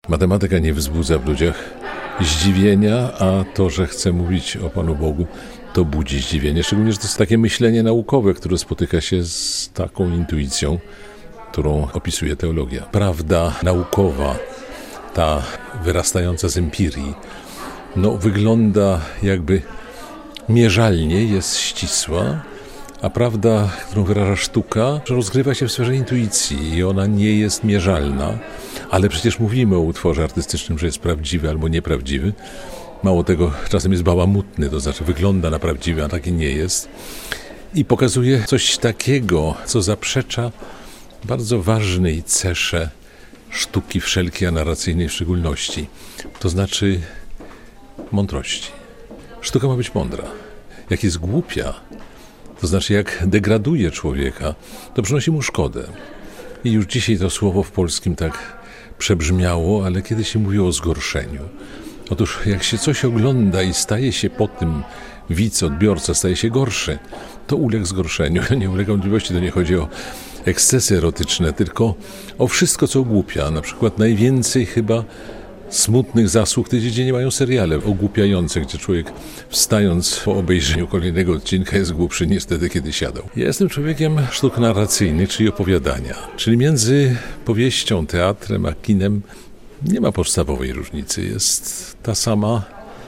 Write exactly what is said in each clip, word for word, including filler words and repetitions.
Matematyka nie wzbudza w ludziach zdziwienia, a to, że chce mówić o Panu Bogu, to budzi zdziwienie. Szczególnie, że to jest takie myślenie naukowe, które spotyka się z taką intuicją, którą opisuje teologia. Prawda naukowa, ta wyrastająca z empirii, no wygląda jakby mierzalnie, jest ścisła, a prawda, którą wyraża sztuka, rozgrywa się w sferze intuicji i ona nie jest mierzalna, ale przecież mówimy o utworze artystycznym, że jest prawdziwy albo nieprawdziwy. Mało tego, czasem jest bałamutny, to znaczy wygląda na prawdziwy, a taki nie jest. I pokazuje coś takiego, co zaprzecza bardzo ważnej cesze sztuki wszelkiej, a narracyjnej w szczególności. To znaczy mądrości. Sztuka ma być mądra. Jak jest głupia, to znaczy jak degraduje człowieka, to przynosi mu szkodę. I już dzisiaj to słowo w polskim tak przebrzmiało, ale kiedy się mówi o zgorszeniu. Otóż jak się coś ogląda i staje się po tym widz, odbiorca, staje się gorszy, to uległ zgorszeniu. Nie ulega wątpliwości, to nie chodzi o ekscesy erotyczne, tylko o wszystko, co ogłupia. Na przykład najwięcej chyba smutnych zasług w tej dziedzinie mają seriale ogłupiające, gdzie człowiek wstając po obejrzeniu kolejnego odcinka jest głupszy niż wtedy, kiedy siadał. Ja jestem człowiekiem sztuk narracyjnych, czyli opowiadania. Czyli między powieścią, teatrem a kinem nie ma podstawowej różnicy. Jest ta sama,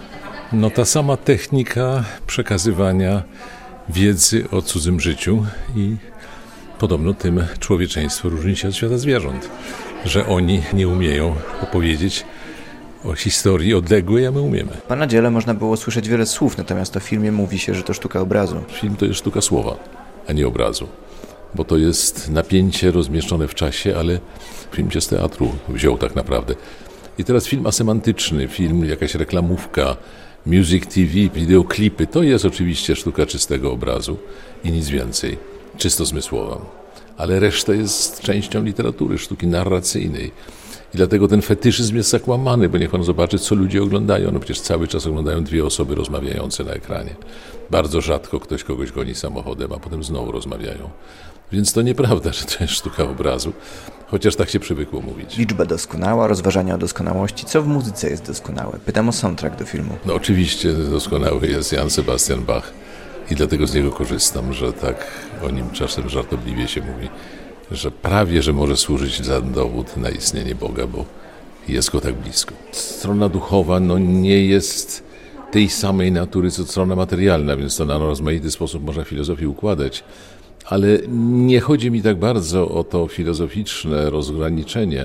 no ta sama technika przekazywania wiedzy o cudzym życiu i podobno tym człowieczeństwo różni się od świata zwierząt, że oni nie umieją opowiedzieć o historii odległej, a my umiemy. W Pana dziele można było słyszeć wiele słów, natomiast o filmie mówi się, że to sztuka obrazu. Film to jest sztuka słowa, a nie obrazu, bo to jest napięcie rozmieszczone w czasie, ale film się z teatru wziął tak naprawdę. I teraz film asemantyczny, film, jakaś reklamówka, music T V, wideoklipy, to jest oczywiście sztuka czystego obrazu i nic więcej, czysto zmysłowa. Ale reszta jest częścią literatury, sztuki narracyjnej. I dlatego ten fetyszyzm jest zakłamany, bo niech pan zobaczy, co ludzie oglądają. No przecież cały czas oglądają dwie osoby rozmawiające na ekranie. Bardzo rzadko ktoś kogoś goni samochodem, a potem znowu rozmawiają. Więc to nieprawda, że to jest sztuka obrazu, chociaż tak się przywykło mówić. Liczba doskonała, rozważania o doskonałości. Co w muzyce jest doskonałe? Pytam o soundtrack do filmu. No oczywiście doskonały jest Jan Sebastian Bach i dlatego z niego korzystam, że tak o nim czasem żartobliwie się mówi, że prawie, że może służyć za dowód na istnienie Boga, bo jest go tak blisko. Strona duchowa no nie jest tej samej natury, co strona materialna, więc to na rozmaity sposób można filozofię układać. Ale nie chodzi mi tak bardzo o to filozoficzne rozgraniczenie,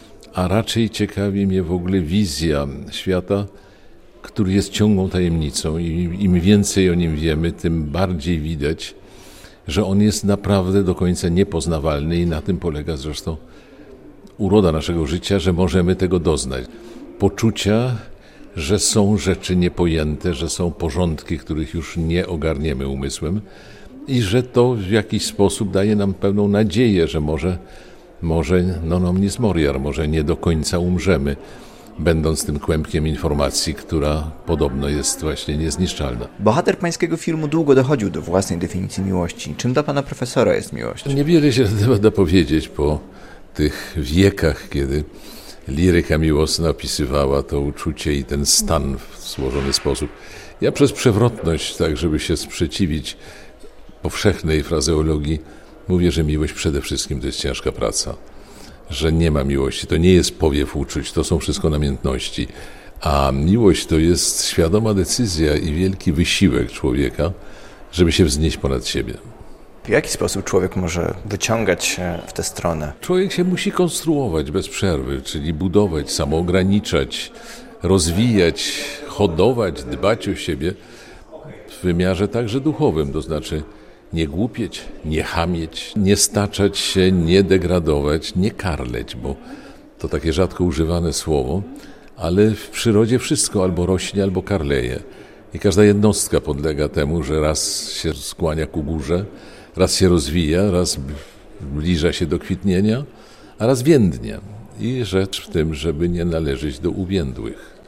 a raczej ciekawi mnie w ogóle wizja świata, który jest ciągłą tajemnicą i im więcej o nim wiemy, tym bardziej widać, że on jest naprawdę do końca niepoznawalny i na tym polega zresztą uroda naszego życia, że możemy tego doznać. Poczucia, że są rzeczy niepojęte, że są porządki, których już nie ogarniemy umysłem i że to w jakiś sposób daje nam pewną nadzieję, że może, może non omnis moriar, może nie do końca umrzemy, będąc tym kłębkiem informacji, która podobno jest właśnie niezniszczalna. Bohater pańskiego filmu długo dochodził do własnej definicji miłości. Czym dla pana profesora jest miłość? Niewiele się da powiedzieć po tych wiekach, kiedy liryka miłosna opisywała to uczucie i ten stan w złożony sposób. Ja przez przewrotność, tak żeby się sprzeciwić powszechnej frazeologii, mówię, że miłość przede wszystkim to jest ciężka praca. Że nie ma miłości, to nie jest powiew uczuć, to są wszystko namiętności, a miłość to jest świadoma decyzja i wielki wysiłek człowieka, żeby się wznieść ponad siebie. W jaki sposób człowiek może wyciągać się w tę stronę? Człowiek się musi konstruować bez przerwy, czyli budować, samoograniczać, rozwijać, hodować, dbać o siebie w wymiarze także duchowym, to znaczy nie głupieć, nie chamieć, nie staczać się, nie degradować, nie karleć, bo to takie rzadko używane słowo, ale w przyrodzie wszystko albo rośnie, albo karleje. I każda jednostka podlega temu, że raz się skłania ku górze, raz się rozwija, raz zbliża się do kwitnienia, a raz więdnie. I rzecz w tym, żeby nie należeć do uwiędłych.